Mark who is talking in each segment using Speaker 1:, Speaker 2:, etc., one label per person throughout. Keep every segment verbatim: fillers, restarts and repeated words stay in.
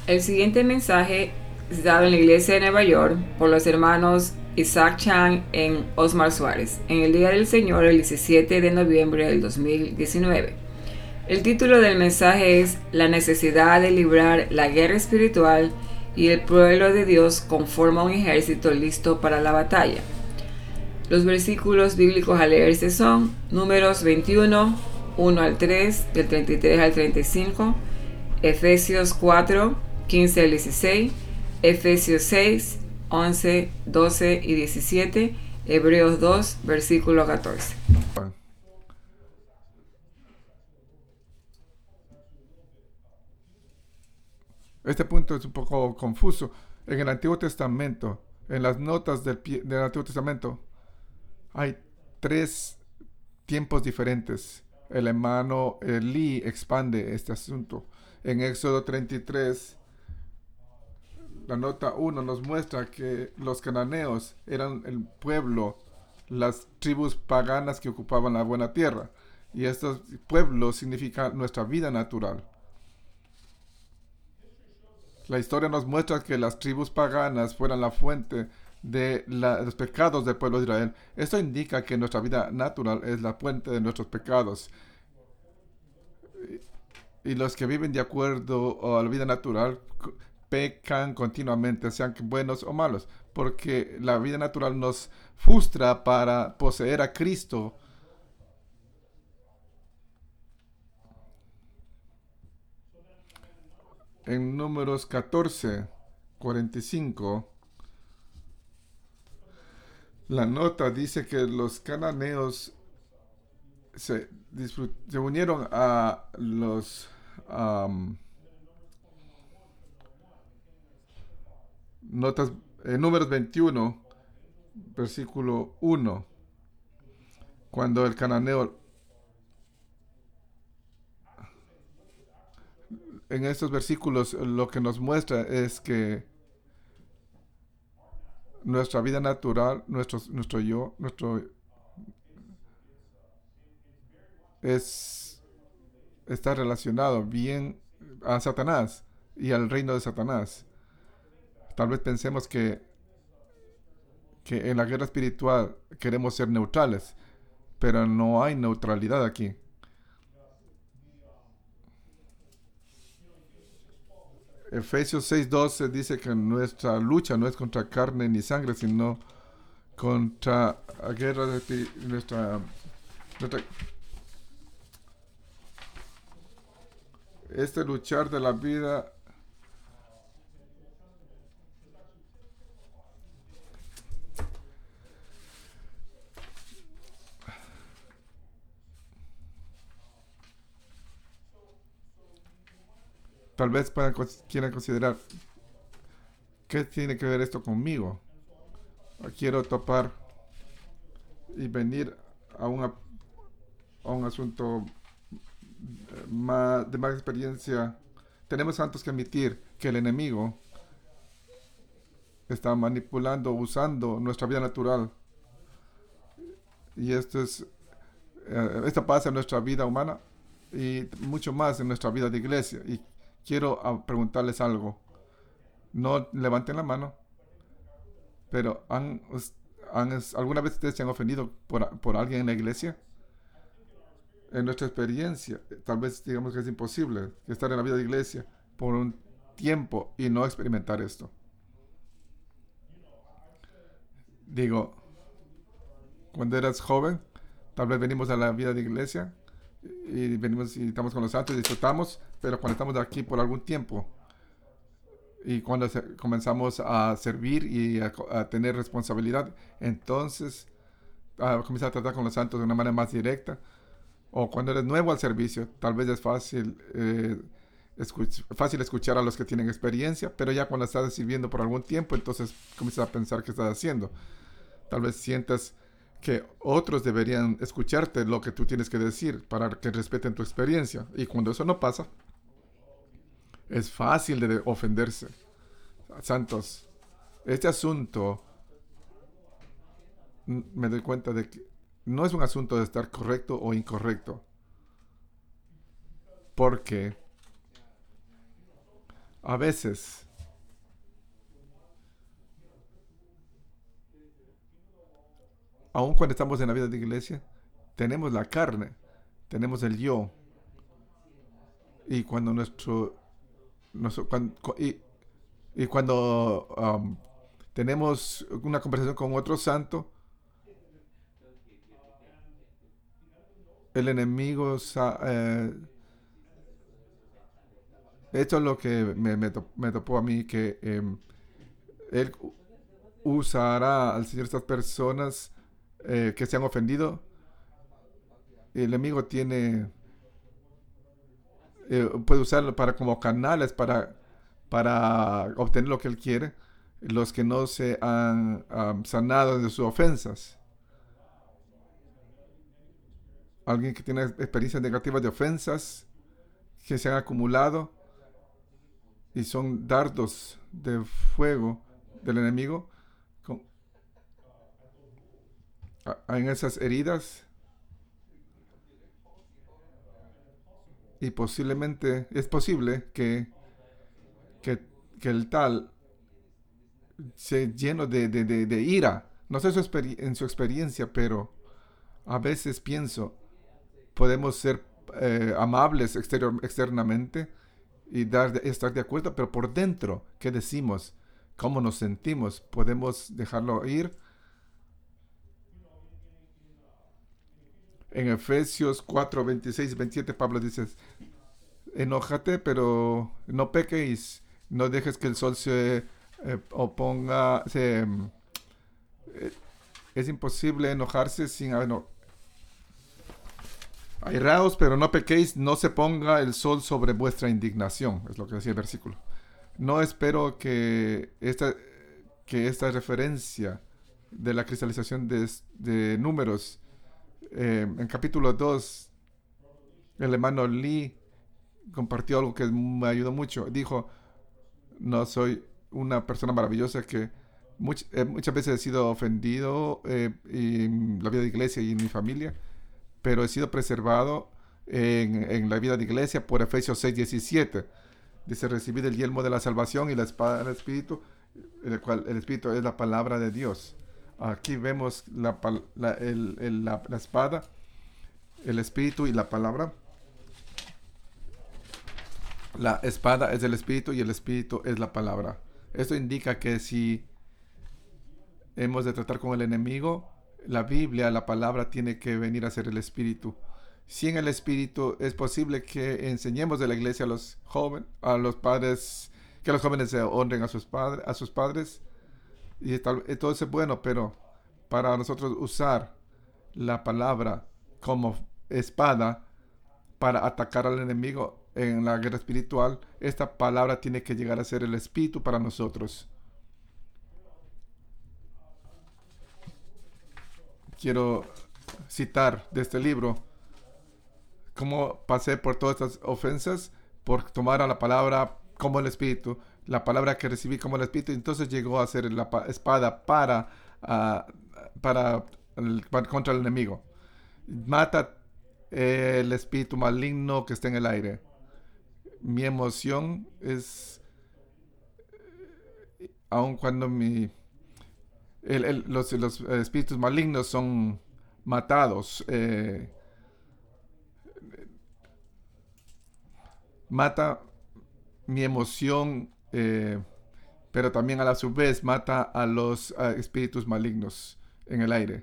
Speaker 1: El siguiente mensaje es dado en la iglesia de Nueva York por los hermanos Isaac Chan en Osmar Suárez, en el Día del Señor, el diecisiete de noviembre del dos mil diecinueve. El título del mensaje es La necesidad de librar la guerra espiritual y el pueblo de Dios conforma un ejército listo para la batalla. Los versículos bíblicos a leerse son Números veintiuno, uno al tres, del treinta y tres al treinta y cinco, Efesios cuatro, quince al dieciséis, Efesios seis, once, doce y diecisiete, Hebreos dos, versículo catorce.
Speaker 2: Este punto es un poco confuso. En el Antiguo Testamento, en las notas del, del Antiguo Testamento, hay tres tiempos diferentes. El hermano Lee expande este asunto. En Éxodo treinta y tres, la nota uno nos muestra que los cananeos eran el pueblo, las tribus paganas que ocupaban la buena tierra. Y estos pueblos significan nuestra vida natural. La historia nos muestra que las tribus paganas fueron la fuente de, la, de los pecados del pueblo de Israel. Esto indica que nuestra vida natural es la fuente de nuestros pecados. Y los que viven de acuerdo a la vida natural pecan continuamente, sean buenos o malos, porque la vida natural nos frustra para poseer a Cristo. En Números catorce, cuarenta y cinco, la nota dice que los cananeos se, se unieron a los um, notas, en Números veintiuno, versículo uno, cuando el cananeo, en estos versículos lo que nos muestra es que nuestra vida natural, nuestro, nuestro yo, nuestro es está relacionado bien a Satanás y al reino de Satanás. Tal vez pensemos que, que en la guerra espiritual queremos ser neutrales, pero no hay neutralidad aquí. Efesios seis doce dice que nuestra lucha no es contra carne ni sangre, sino contra la guerra de nuestra, nuestra este luchar de la vida tal vez puedan, quieran considerar qué tiene que ver esto conmigo. Quiero topar y venir a, una, a un asunto más, de más experiencia. Tenemos antes que admitir que el enemigo está manipulando, usando nuestra vida natural. Y esto es, eh, esto pasa en nuestra vida humana y mucho más en nuestra vida de iglesia. Y quiero uh, preguntarles algo. No levanten la mano, pero ¿han, han, ¿alguna vez ustedes se han ofendido por, por alguien en la iglesia? En nuestra experiencia, tal vez digamos que es imposible estar en la vida de iglesia por un tiempo y no experimentar esto. Digo, cuando eras joven, tal vez venimos a la vida de iglesia y venimos y estamos con los santos y disfrutamos, pero cuando estamos aquí por algún tiempo y cuando se, comenzamos a servir y a, a tener responsabilidad, entonces a comenzar a tratar con los santos de una manera más directa. O cuando eres nuevo al servicio, tal vez es fácil, eh, escuch- fácil escuchar a los que tienen experiencia, pero ya cuando estás sirviendo por algún tiempo, entonces comienzas a pensar qué estás haciendo. Tal vez sientas que otros deberían escucharte lo que tú tienes que decir para que respeten tu experiencia. Y cuando eso no pasa, es fácil de ofenderse. Santos, este asunto, m- me doy cuenta de que no es un asunto de estar correcto o incorrecto, porque A veces, aun cuando estamos en la vida de iglesia, tenemos la carne, tenemos el yo. Y cuando nuestro, nuestro cuan- cu- y, y cuando um, tenemos una conversación con otro santo, el enemigo, sa- eh, esto es lo que me, me, to- me topó a mí, que em, él u- usará al Señor estas personas eh, que se han ofendido. El enemigo tiene, eh, puede usarlo para como canales para, para obtener lo que él quiere, los que no se han um, sanado de sus ofensas. Alguien que tiene experiencias negativas de ofensas que se han acumulado y son dardos de fuego del enemigo con, a, en esas heridas, y posiblemente es posible que, que, que el tal se lleno de, de, de, de ira. No sé su experi- en su experiencia, pero a veces pienso, podemos ser eh, amables exterior, externamente y dar de- estar de acuerdo, pero por dentro, ¿qué decimos? ¿Cómo nos sentimos? ¿Podemos dejarlo ir? En Efesios cuatro veintiséis y veintisiete, Pablo dice, enójate, pero no pequéis, no dejes que el sol se eh, oponga, se, eh, es imposible enojarse sin... ah, no, airaos, pero no pequéis, no se ponga el sol sobre vuestra indignación, es lo que decía el versículo. No espero que esta, que esta referencia de la cristalización de, de números, eh, en capítulo dos, el hermano Lee compartió algo que me ayudó mucho. Dijo, no soy una persona maravillosa que much, eh, muchas veces he sido ofendido eh, en la vida de iglesia y en mi familia, pero he sido preservado en, en la vida de iglesia por Efesios seis diecisiete. Dice, recibid el yelmo de la salvación y la espada del Espíritu, el cual el Espíritu es la palabra de Dios. Aquí vemos la, la, el, el, la, la espada, el Espíritu y la palabra. La espada es el Espíritu y el Espíritu es la palabra. Esto indica que si hemos de tratar con el enemigo, la Biblia, la palabra, tiene que venir a ser el Espíritu. Sin el Espíritu es posible que enseñemos de la iglesia a los jóvenes, a los padres, que los jóvenes se honren a sus padres, a sus padres, y tal, todo eso es bueno, pero para nosotros usar la palabra como espada para atacar al enemigo en la guerra espiritual, esta palabra tiene que llegar a ser el Espíritu para nosotros. Quiero citar de este libro cómo pasé por todas estas ofensas por tomar a la palabra como el Espíritu, la palabra que recibí como el Espíritu, entonces llegó a ser la espada para, uh, para, el, para contra el enemigo. Mata el espíritu maligno que está en el aire. Mi emoción es, aun cuando mi el, el, los, los espíritus malignos son matados, eh, mata mi emoción, eh, pero también a la su vez mata a los uh, espíritus malignos en el aire.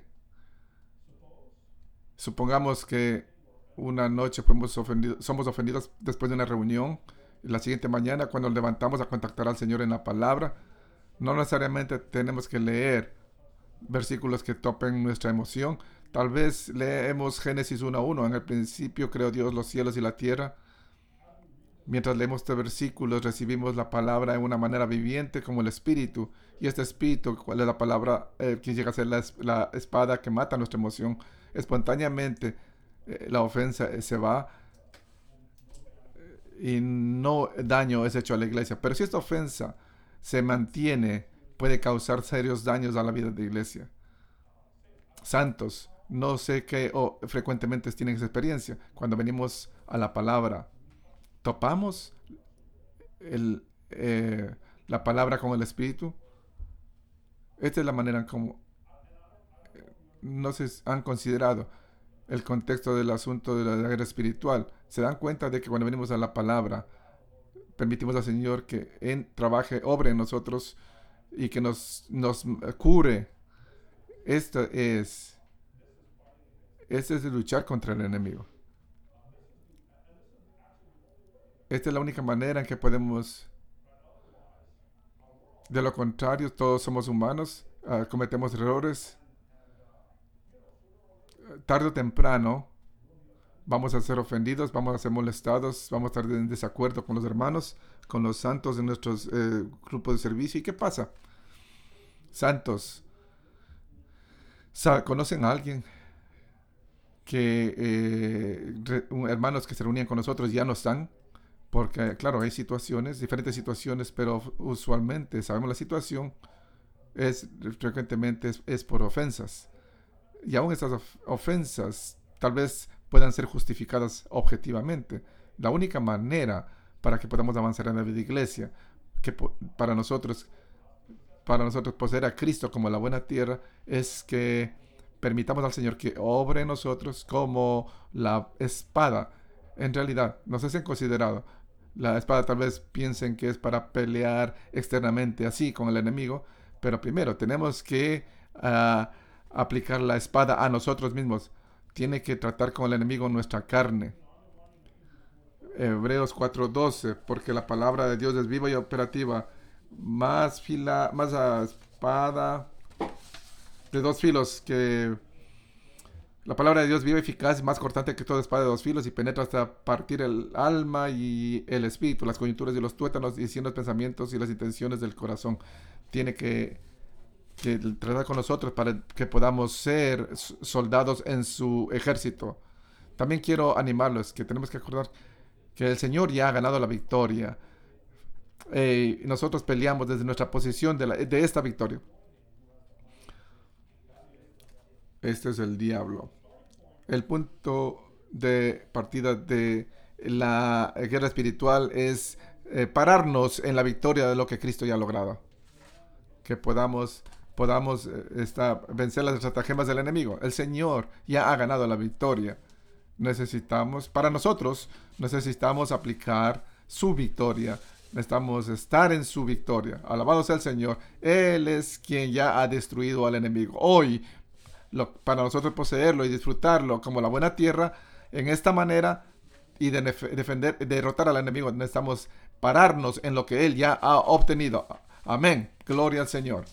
Speaker 2: Supongamos que una noche fuimos ofendidos, somos ofendidos después de una reunión, y la siguiente mañana cuando nos levantamos a contactar al Señor en la palabra, no necesariamente tenemos que leer versículos que topen nuestra emoción. Tal vez leemos Génesis uno a uno. En el principio creó Dios los cielos y la tierra. Mientras leemos estos versículos, recibimos la palabra en una manera viviente como el Espíritu. Y este Espíritu, ¿cuál es la palabra? Eh, que llega a ser la, la espada que mata nuestra emoción. Espontáneamente eh, la ofensa eh, se va y no daño es hecho a la iglesia. Pero si esta ofensa se mantiene, puede causar serios daños a la vida de la iglesia. Santos, no sé qué o oh, frecuentemente tienen esa experiencia. Cuando venimos a la palabra, topamos el, eh, la palabra con el Espíritu. Esta es la manera en como no se han considerado el contexto del asunto de la guerra espiritual. Se dan cuenta de que cuando venimos a la palabra, permitimos al Señor que en, trabaje, obre en nosotros y que nos, nos cure. Esto es, esto es de luchar contra el enemigo. Esta es la única manera en que podemos. De lo contrario, todos somos humanos, uh, cometemos errores. Tarde o temprano vamos a ser ofendidos, vamos a ser molestados, vamos a estar en desacuerdo con los hermanos, con los santos de nuestros eh, grupos de servicio. ¿Y qué pasa? Santos, ¿conocen a alguien que eh, re, hermanos que se reunían con nosotros ya no están? Porque, claro, hay situaciones, diferentes situaciones, pero usualmente sabemos la situación es frecuentemente es, es por ofensas. Y aún estas of- ofensas tal vez puedan ser justificadas objetivamente. La única manera para que podamos avanzar en la vida de iglesia, que po- para nosotros, para nosotros poseer a Cristo como la buena tierra, es que permitamos al Señor que obre en nosotros como la espada. En realidad, no sé si han considerado, la espada tal vez piensen que es para pelear externamente así con el enemigo, pero primero tenemos que uh, aplicar la espada a nosotros mismos. Tiene que tratar con el enemigo nuestra carne. Hebreos cuatro doce, porque la palabra de Dios es viva y operativa, más fila, más uh, espada de dos filos que la palabra de Dios viva, eficaz, más cortante que toda espada de dos filos y penetra hasta partir el alma y el espíritu, las coyunturas y los tuétanos, diciendo los pensamientos y las intenciones del corazón. Tiene que, que tratar con nosotros para que podamos ser soldados en su ejército. También quiero animarlos que tenemos que acordar que el Señor ya ha ganado la victoria. Eh, nosotros peleamos desde nuestra posición de, la, de esta victoria. Este es el diablo. El punto de partida de la guerra espiritual es eh, pararnos en la victoria de lo que Cristo ya ha logrado. Que podamos, podamos eh, esta, vencer las estratagemas del enemigo. El Señor ya ha ganado la victoria. Necesitamos, para nosotros, necesitamos aplicar su victoria. Necesitamos estar en su victoria. Alabado sea el Señor. Él es quien ya ha destruido al enemigo. Hoy, Lo, para nosotros poseerlo y disfrutarlo como la buena tierra, en esta manera y de defender, derrotar al enemigo, necesitamos pararnos en lo que Él ya ha obtenido. Amén. Gloria al Señor.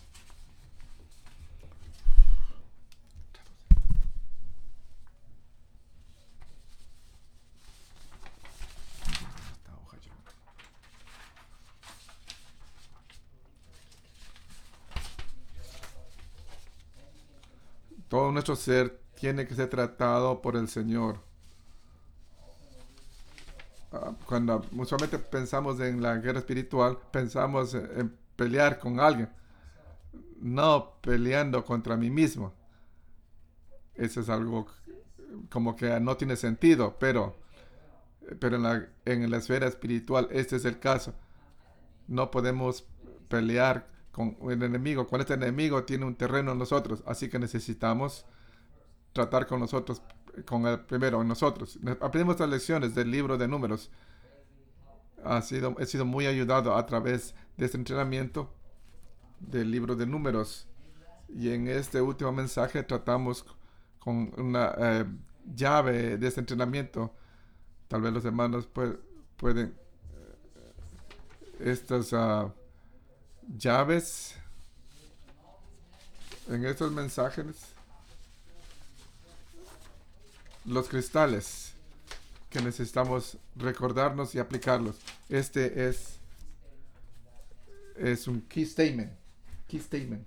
Speaker 2: Todo nuestro ser tiene que ser tratado por el Señor. Uh, cuando usualmente pensamos en la guerra espiritual, pensamos en, en pelear con alguien, no peleando contra mí mismo. Eso es algo como que no tiene sentido, pero, pero en, la, en la esfera espiritual este es el caso. No podemos pelear con el enemigo. Cuando este enemigo tiene un terreno en nosotros, así que necesitamos tratar con nosotros, con el primero en nosotros. Aprendimos las lecciones del libro de Números. Ha sido, he sido muy ayudado a través de este entrenamiento del libro de Números. Y en este último mensaje tratamos con una eh, llave de este entrenamiento. Tal vez los hermanos pu- pueden estas uh, llaves en estos mensajes, los cristales que necesitamos recordarnos y aplicarlos. Este es es un key statement key statement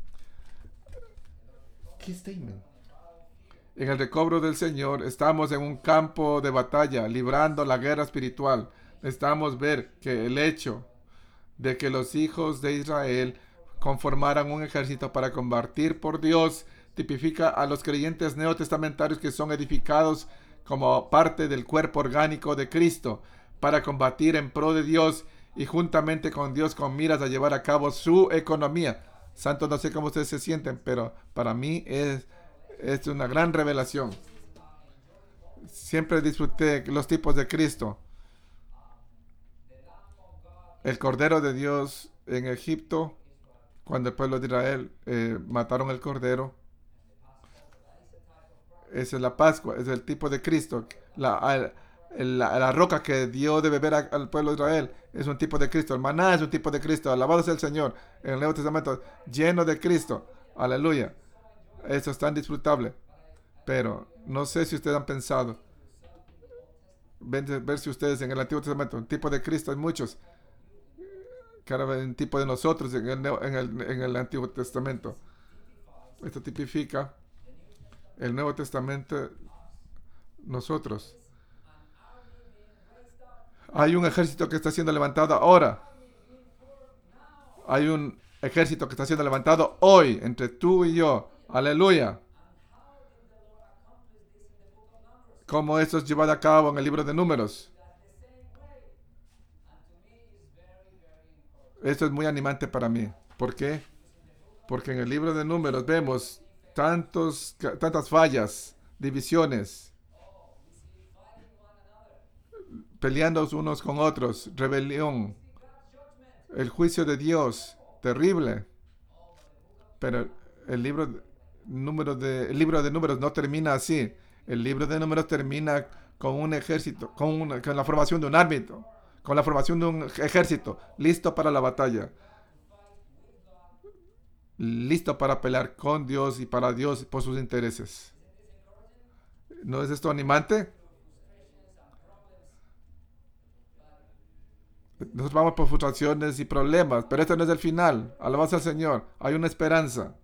Speaker 2: key statement en el recobro del Señor. Estamos en un campo de batalla librando la guerra espiritual. Necesitamos ver que el hecho de que los hijos de Israel conformaran un ejército para combatir por Dios tipifica a los creyentes neotestamentarios que son edificados como parte del cuerpo orgánico de Cristo para combatir en pro de Dios y juntamente con Dios con miras a llevar a cabo su economía. Santos, no sé cómo ustedes se sienten, pero para mí es, es una gran revelación. Siempre disfruté los tipos de Cristo. El Cordero de Dios en Egipto, cuando el pueblo de Israel eh, mataron el Cordero. Esa es la Pascua, es el tipo de Cristo. La, la, la roca que dio de beber a, al pueblo de Israel es un tipo de Cristo. El maná es un tipo de Cristo. Alabado sea el Señor. En el Nuevo Testamento, lleno de Cristo. Aleluya. Eso es tan disfrutable. Pero no sé si ustedes han pensado, ver, ver si ustedes en el Antiguo Testamento, un tipo de Cristo hay muchos. Cada vez un tipo de nosotros en el, en el, en el Antiguo Testamento. Esto tipifica el Nuevo Testamento, nosotros. Hay un ejército que está siendo levantado ahora. Hay un ejército que está siendo levantado hoy entre tú y yo. Aleluya. ¿Cómo esto es llevado a cabo en el libro de Números? Esto es muy animante para mí. ¿Por qué? Porque en el libro de Números vemos tantos, tantas fallas, divisiones, peleando unos con otros, rebelión, el juicio de Dios, terrible. Pero el libro de, número de, el libro de Números no termina así. El libro de Números termina con un ejército, con, una, con la formación de un árbitro, con la formación de un ejército, listo para la batalla, listo para pelear con Dios y para Dios por sus intereses. ¿No es esto animante? Nosotros vamos por frustraciones y problemas, pero este no es el final. Alabanza al Señor. Hay una esperanza.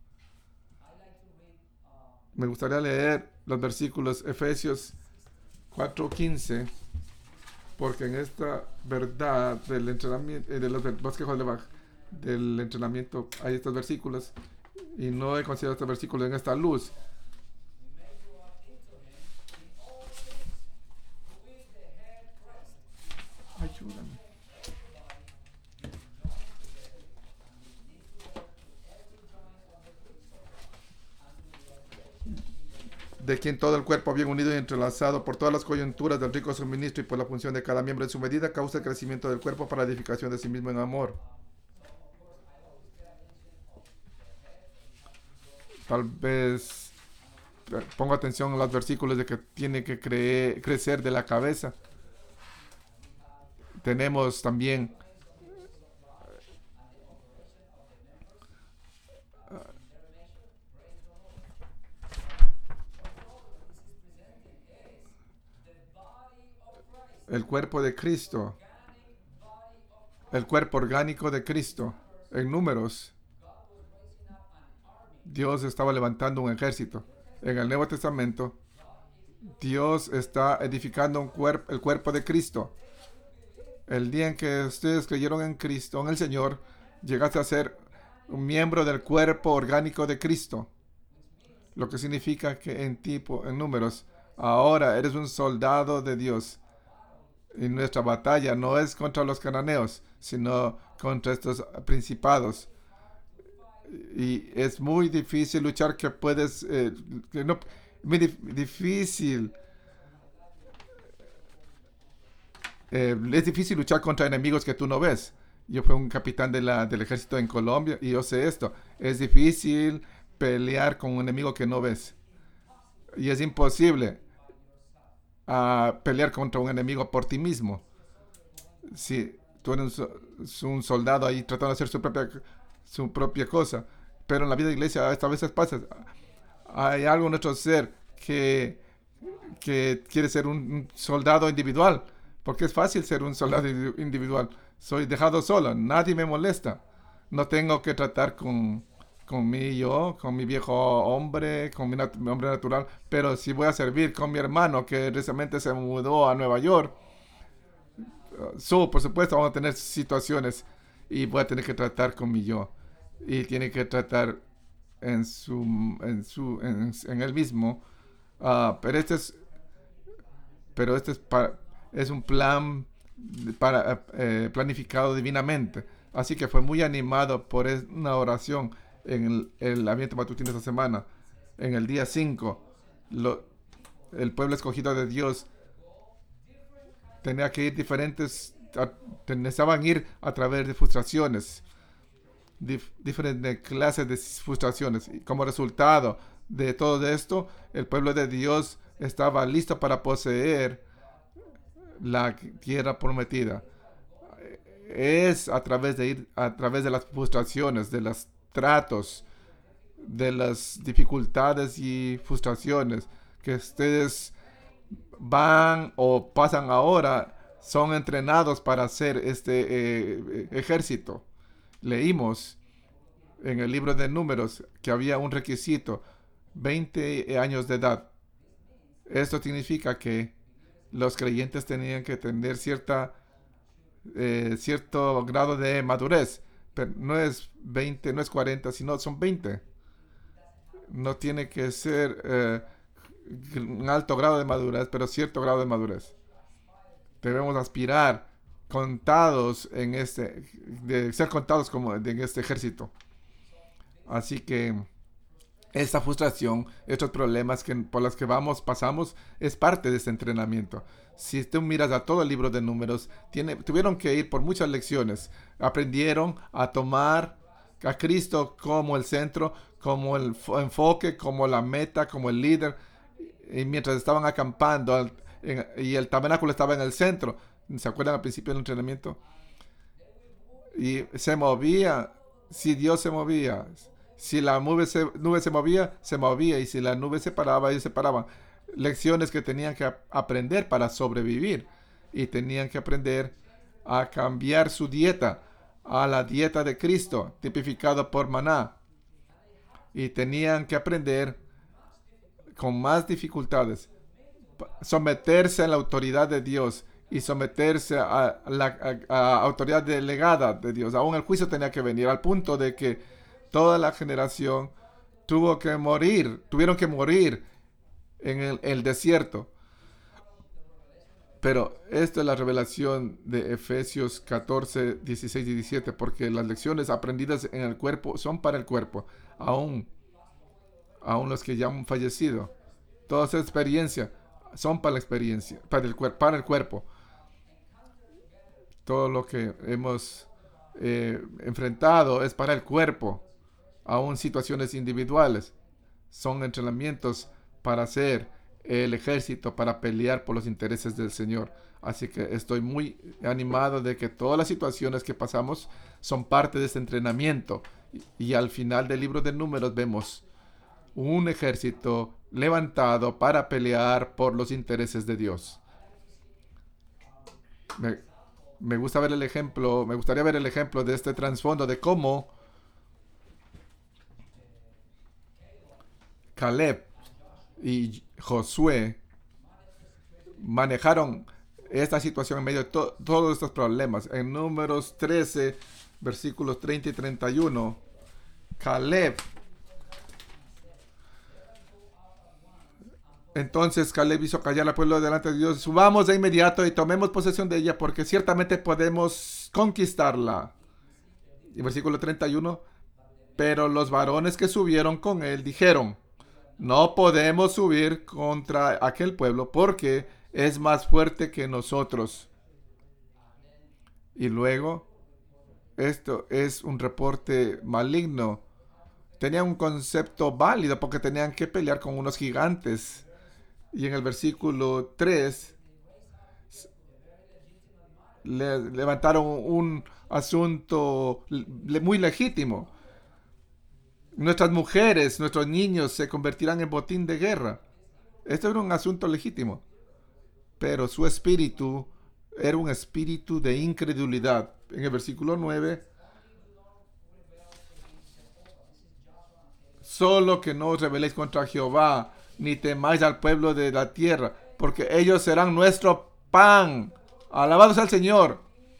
Speaker 2: Me gustaría leer los versículos Efesios cuatro quince, porque en esta verdad del entrenamiento, de los bosquejos de Bach, del entrenamiento, hay estos versículos, y no he considerado estos versículos en esta luz. Ayúdame. De quien todo el cuerpo bien unido y entrelazado por todas las coyunturas del rico suministro y por la función de cada miembro en su medida, causa el crecimiento del cuerpo para la edificación de sí mismo en amor. Tal vez pongo atención a los versículos de que tiene que cre- crecer de la cabeza. Tenemos también el cuerpo de Cristo, el cuerpo orgánico de Cristo. En Números, Dios estaba levantando un ejército. En el Nuevo Testamento, Dios está edificando un cuerp- el cuerpo de Cristo. El día en que ustedes creyeron en Cristo, en el Señor, llegaste a ser un miembro del cuerpo orgánico de Cristo. Lo que significa que en tipo, en Números, ahora eres un soldado de Dios. Y nuestra batalla no es contra los cananeos, sino contra estos principados. Y es muy difícil luchar que puedes, eh, que no, muy dif- difícil. Eh, es difícil luchar contra enemigos que tú no ves. Yo fui un capitán de la, del ejército en Colombia y yo sé esto. Es difícil pelear con un enemigo que no ves. Y es imposible uh, pelear contra un enemigo por ti mismo. Si tú eres un, un soldado ahí tratando de hacer su propia, su propia cosa. Pero en la vida de iglesia a veces pasa. Hay algo en nuestro ser que, que quiere ser un, un soldado individual. Porque es fácil ser un soldado individual. Soy dejado solo, nadie me molesta. No tengo que tratar con, con mi yo, con mi viejo hombre, con mi, nat mi hombre natural. Pero si voy a servir con mi hermano que recientemente se mudó a Nueva York, uh, so, por supuesto vamos a tener situaciones y voy a tener que tratar con mi yo. Y tiene que tratar en su en su en, en él mismo. Uh, pero este es pero este es, para, es un plan para, eh, planificado divinamente. Así que fue muy animado por una oración en el, el ambiente matutino esta semana. En el día cinco, lo, el pueblo escogido de Dios tenía que ir diferentes, a, necesitaban ir a través de frustraciones, dif, diferentes clases de frustraciones. Y como resultado de todo esto, el pueblo de Dios estaba listo para poseer la tierra prometida. Es a través de ir, a través de las frustraciones, de los tratos, de las dificultades y frustraciones que ustedes van o pasan ahora, son entrenados para hacer este eh, ejército. Leímos en el libro de Números que había un requisito: veinte años de edad. Esto significa que los creyentes tenían que tener cierta eh, cierto grado de madurez, pero no es veinte, no es cuarenta, sino son veinte. No tiene que ser eh, un alto grado de madurez, pero cierto grado de madurez. Debemos aspirar contados en este, de ser contados como en este ejército. Así que esta frustración, estos problemas que, por los que vamos, pasamos, es parte de este entrenamiento. Si tú miras a todo el libro de Números, tiene, tuvieron que ir por muchas lecciones. Aprendieron a tomar a Cristo como el centro, como el enfoque, como la meta, como el líder. Y mientras estaban acampando en, y el tabernáculo estaba en el centro, ¿se acuerdan al principio del entrenamiento? Y se movía, si Dios se movía, si la nube se, nube se movía, se movía, y si la nube se paraba, ellos se paraban. Lecciones que tenían que aprender para sobrevivir, y tenían que aprender a cambiar su dieta a la dieta de Cristo, tipificado por maná, y tenían que aprender con más dificultades someterse a la autoridad de Dios y someterse a la a, a autoridad delegada de Dios. Aún el juicio tenía que venir, al punto de que toda la generación tuvo que morir, tuvieron que morir en el, el desierto. Pero esto es la revelación de Efesios catorce, dieciséis y diecisiete, porque las lecciones aprendidas en el cuerpo son para el cuerpo, aún, aún los que ya han fallecido. Toda esa experiencia son para la experiencia, para el, para el cuerpo. Todo lo que hemos eh, enfrentado es para el cuerpo. Aún situaciones individuales son entrenamientos para hacer el ejército, para pelear por los intereses del Señor. Así que estoy muy animado de que todas las situaciones que pasamos son parte de este entrenamiento. Y, y al final del libro de Números vemos un ejército levantado para pelear por los intereses de Dios. Me, me gusta ver el ejemplo, me gustaría ver el ejemplo de este trasfondo de cómo Caleb y Josué manejaron esta situación en medio de to- todos estos problemas. En Números trece, versículos treinta y treinta y uno, Caleb Entonces Caleb hizo callar al pueblo delante de Dios: subamos de inmediato y tomemos posesión de ella, porque ciertamente podemos conquistarla. Y versículo treinta y uno, pero los varones que subieron con él dijeron: no podemos subir contra aquel pueblo, porque es más fuerte que nosotros. Y luego, esto es un reporte maligno. Tenían un concepto válido porque tenían que pelear con unos gigantes. Y en el versículo tres le levantaron un asunto le, muy legítimo. Nuestras mujeres, nuestros niños se convertirán en botín de guerra. Esto era un asunto legítimo. Pero su espíritu era un espíritu de incredulidad. En el versículo nueve, solo que no os rebeléis contra Jehová, ni temáis al pueblo de la tierra, porque ellos serán nuestro pan. Alabados al Señor.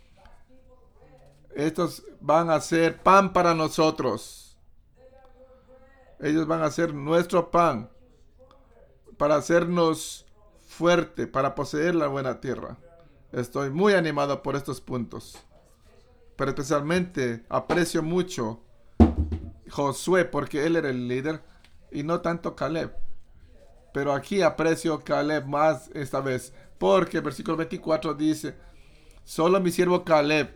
Speaker 2: Estos van a ser pan para nosotros. Ellos van a ser nuestro pan para hacernos fuerte, para poseer la buena tierra. Estoy muy animado por estos puntos. Pero especialmente aprecio mucho Josué porque él era el líder y no tanto Caleb. Pero aquí aprecio Caleb más esta vez porque el versículo veinticuatro dice: solo mi siervo Caleb,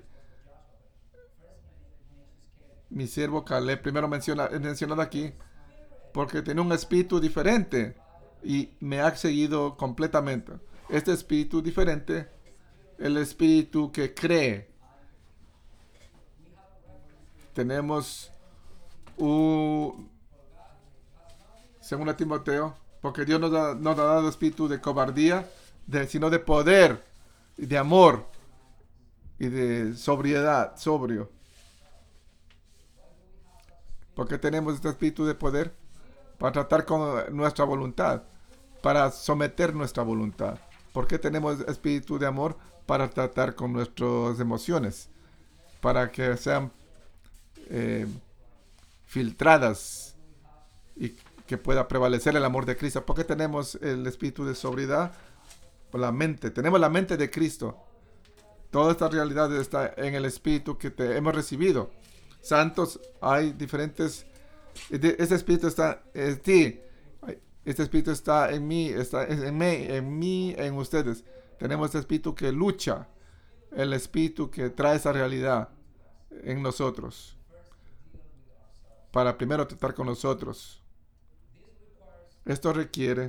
Speaker 2: mi siervo Caleb, primero menciona, mencionado aquí, porque tiene un espíritu diferente y me ha seguido completamente. Este espíritu diferente, el espíritu que cree. Tenemos un, según a Timoteo, porque Dios nos ha, nos ha dado espíritu de cobardía, de, sino de poder, de amor y de sobriedad, sobrio. Porque tenemos este espíritu de poder para tratar con nuestra voluntad, para someter nuestra voluntad. Porque tenemos espíritu de amor para tratar con nuestras emociones, para que sean eh, filtradas y que pueda prevalecer el amor de Cristo. Porque tenemos el espíritu de sobriedad, por la mente. Tenemos la mente de Cristo. Toda esta realidad está en el espíritu que te hemos recibido. Santos, hay diferentes. Este espíritu está en ti. Este espíritu está en mí, está en mí, en mí, en ustedes. Tenemos este espíritu que lucha, el espíritu que trae esa realidad en nosotros, para primero tratar con nosotros. Esto requiere.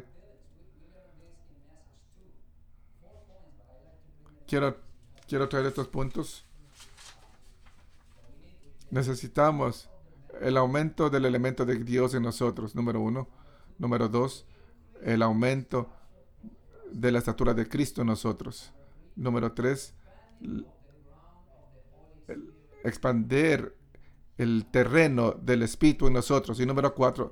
Speaker 2: Quiero, quiero traer estos puntos. Necesitamos el aumento del elemento de Dios en nosotros, número uno. Número dos, el aumento de la estatura de Cristo en nosotros. Número tres, expandir el terreno del Espíritu en nosotros. Y número cuatro,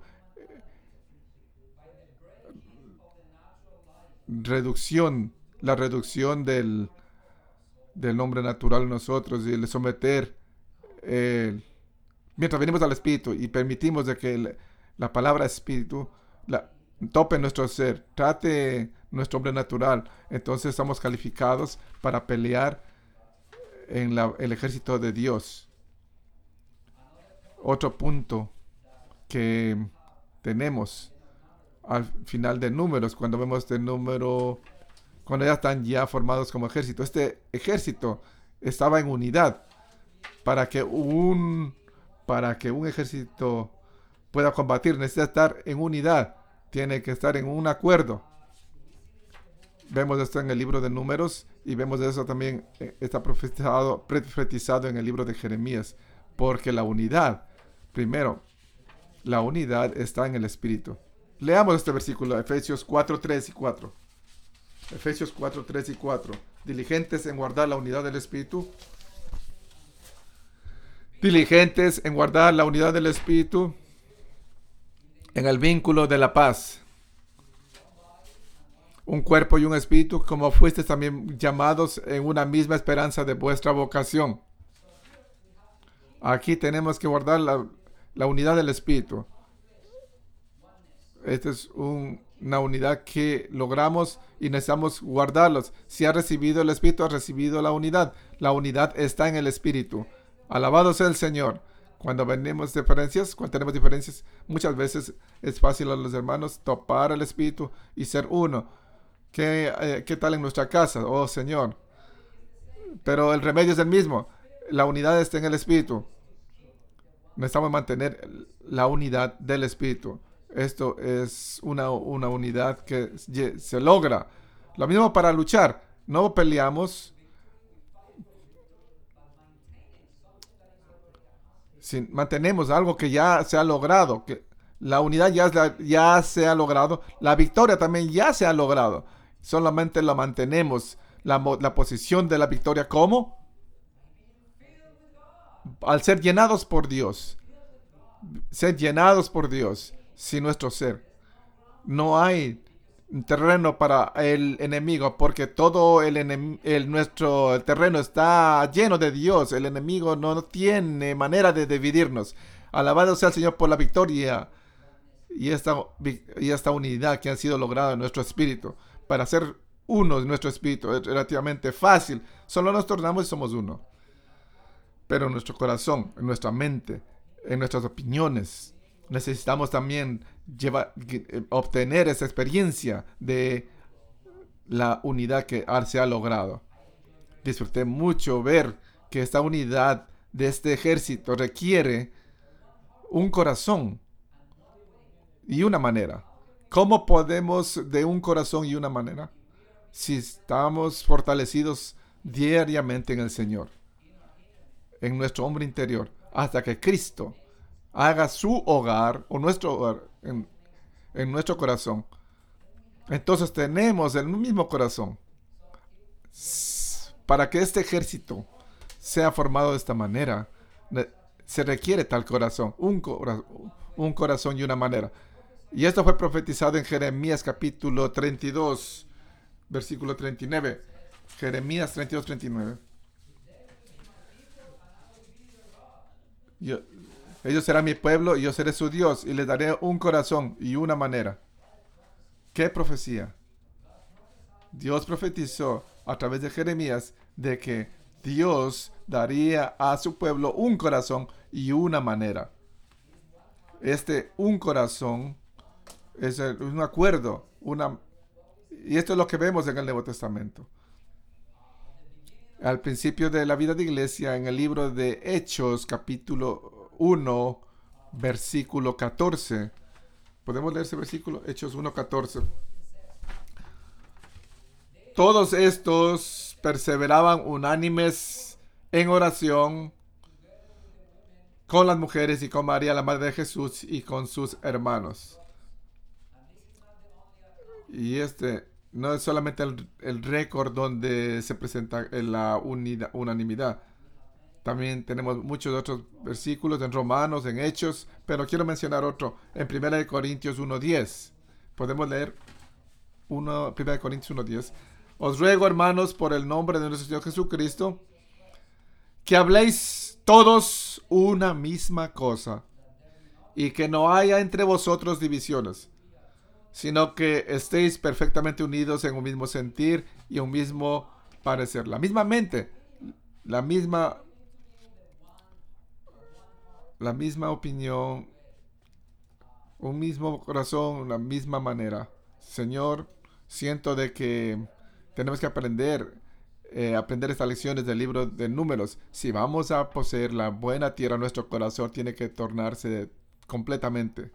Speaker 2: reducción, la reducción del, del hombre natural en nosotros y el someter, eh, mientras venimos al Espíritu y permitimos de que el, la palabra Espíritu la, tope nuestro ser, trate nuestro hombre natural, entonces estamos calificados para pelear en la, el ejército de Dios. Otro punto que tenemos al final de números, cuando vemos este número, cuando ya están ya formados como ejército, este ejército estaba en unidad. Para que un para que un ejército pueda combatir, necesita estar en unidad, tiene que estar en un acuerdo. Vemos esto en el libro de Números y vemos eso también, está profetizado, profetizado en el libro de Jeremías, porque la unidad, primero, la unidad está en el Espíritu. Leamos este versículo, Efesios cuatro, tres y cuatro. Efesios cuatro, tres y cuatro. Diligentes en guardar la unidad del Espíritu. Diligentes en guardar la unidad del Espíritu en el vínculo de la paz. Un cuerpo y un espíritu, como fuisteis también llamados en una misma esperanza de vuestra vocación. Aquí tenemos que guardar la, la unidad del Espíritu. Esta es un, una unidad que logramos y necesitamos guardarlos. Si ha recibido el Espíritu, ha recibido la unidad. La unidad está en el Espíritu. Alabado sea el Señor. Cuando venimos diferencias, cuando tenemos diferencias, muchas veces es fácil a los hermanos topar el Espíritu y ser uno. ¿Qué, eh, ¿Qué tal en nuestra casa? Oh, Señor. Pero el remedio es el mismo. La unidad está en el Espíritu. Necesitamos mantener la unidad del Espíritu. Esto es una, una unidad que se logra. Lo mismo para luchar. No peleamos si mantenemos algo que ya se ha logrado, que la unidad ya, ya se ha logrado, la victoria también ya se ha logrado. Solamente la mantenemos, la, la posición de la victoria. ¿Cómo? Al ser llenados por Dios. Ser llenados por Dios. Si nuestro ser. No hay terreno para el enemigo, porque todo el, enem el nuestro el terreno está lleno de Dios. El enemigo no tiene manera de dividirnos. Alabado sea el Señor por la victoria y esta, y esta unidad que ha sido lograda en nuestro espíritu, para ser uno en nuestro espíritu. Es relativamente fácil. Solo nos tornamos y somos uno. Pero en nuestro corazón, en nuestra mente, en nuestras opiniones, necesitamos también llevar, obtener esa experiencia de la unidad que se ha logrado. Disfruté mucho ver que esta unidad de este ejército requiere un corazón y una manera. ¿Cómo podemos de un corazón y una manera? Si estamos fortalecidos diariamente en el Señor, en nuestro hombre interior, hasta que Cristo haga su hogar o nuestro hogar en, en nuestro corazón. Entonces tenemos el mismo corazón. Para que este ejército sea formado de esta manera, se requiere tal corazón, un, cora- un corazón y una manera. Y esto fue profetizado en Jeremías capítulo treinta y dos, versículo treinta y nueve. Jeremías treinta y dos, treinta y nueve. Yo, ellos serán mi pueblo y yo seré su Dios y les daré un corazón y una manera. ¿Qué profecía? Dios profetizó a través de Jeremías de que Dios daría a su pueblo un corazón y una manera. Este un corazón es un acuerdo, una, y esto es lo que vemos en el Nuevo Testamento. Al principio de la vida de iglesia, en el libro de Hechos, capítulo uno, versículo catorce. ¿Podemos leer ese versículo? Hechos uno, catorce. Todos estos perseveraban unánimes en oración con las mujeres y con María, la madre de Jesús, y con sus hermanos. Y este no es solamente el, el récord donde se presenta la unida, unanimidad. También tenemos muchos otros versículos en Romanos, en Hechos, pero quiero mencionar otro en primera de Corintios uno diez. Podemos leer primera de Corintios uno diez. Os ruego, hermanos, por el nombre de nuestro Señor Jesucristo, que habléis todos una misma cosa y que no haya entre vosotros divisiones, sino que estéis perfectamente unidos en un mismo sentir y un mismo parecer. La misma mente, la misma, la misma opinión, un mismo corazón, la misma manera. Señor, siento de que tenemos que aprender, eh, aprender estas lecciones del libro de Números. Si vamos a poseer la buena tierra, nuestro corazón tiene que tornarse completamente.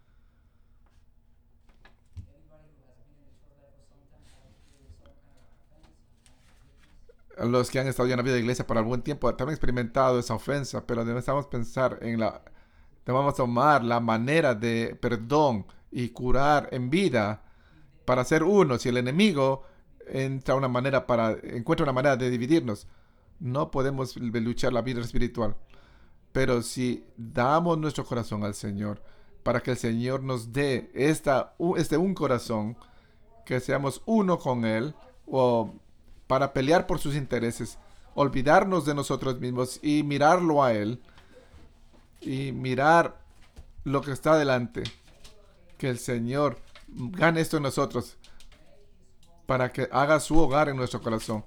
Speaker 2: Los que han estado ya en la vida de iglesia por algún tiempo también han experimentado esa ofensa, pero debemos pensar en la, debemos tomar la manera de perdón y curar en vida para ser uno. Si el enemigo entra una manera para, encuentra una manera de dividirnos, no podemos luchar la vida espiritual. Pero si damos nuestro corazón al Señor, para que el Señor nos dé esta, este un corazón, que seamos uno con Él, o para pelear por sus intereses, olvidarnos de nosotros mismos y mirarlo a Él, y mirar lo que está delante, que el Señor gane esto en nosotros, para que haga su hogar en nuestro corazón.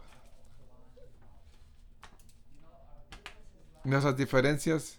Speaker 2: Nuestras diferencias,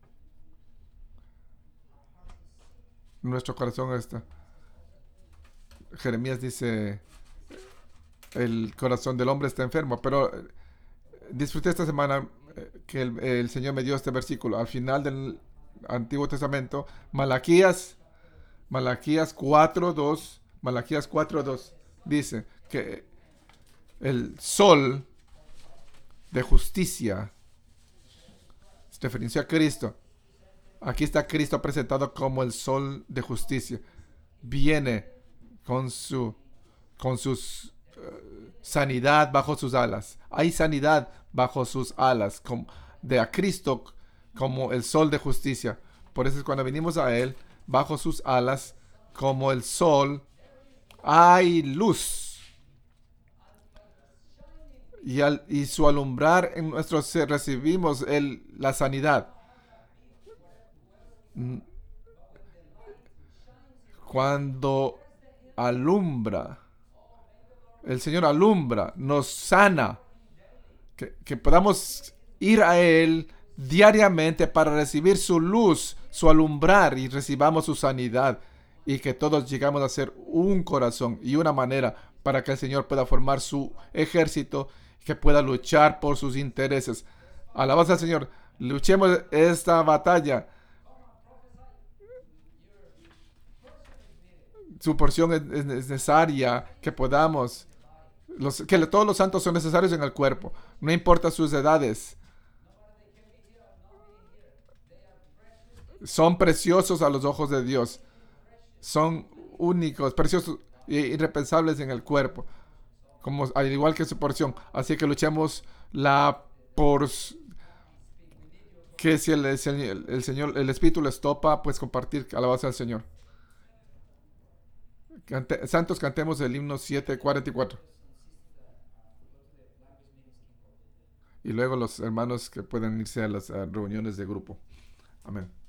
Speaker 2: nuestro corazón está. Jeremías dice, el corazón del hombre está enfermo, pero eh, disfruté esta semana eh, que el, el Señor me dio este versículo al final del Antiguo Testamento, Malaquías, Malaquías cuatro dos, Malaquías cuatro dos, dice que el sol de justicia, referencia a Cristo, aquí está Cristo presentado como el sol de justicia, viene con su con sus uh, sanidad bajo sus alas. Hay sanidad bajo sus alas, como, de a Cristo como el sol de justicia. Por eso es cuando venimos a Él, bajo sus alas, como el sol, hay luz. Y, al, y su alumbrar en nuestro ser recibimos el, la sanidad. Cuando alumbra El Señor alumbra, nos sana, que, que podamos ir a Él diariamente para recibir su luz, su alumbrar, y recibamos su sanidad, y que todos llegamos a ser un corazón y una manera para que el Señor pueda formar su ejército, que pueda luchar por sus intereses. Alabanza al Señor. Luchemos esta batalla. Su porción es, es necesaria, que podamos, los, que todos los santos son necesarios en el cuerpo, no importa sus edades. Son preciosos a los ojos de Dios. Son únicos, preciosos e irrepensables en el cuerpo, como al igual que su porción. Así que luchemos la por que si el, el, el Señor, el Espíritu les topa, pues compartir alabanza al Señor. Cante, santos, cantemos el himno siete cuarenta y cuatro. Y luego los hermanos que pueden irse a las a reuniones de grupo. Amén.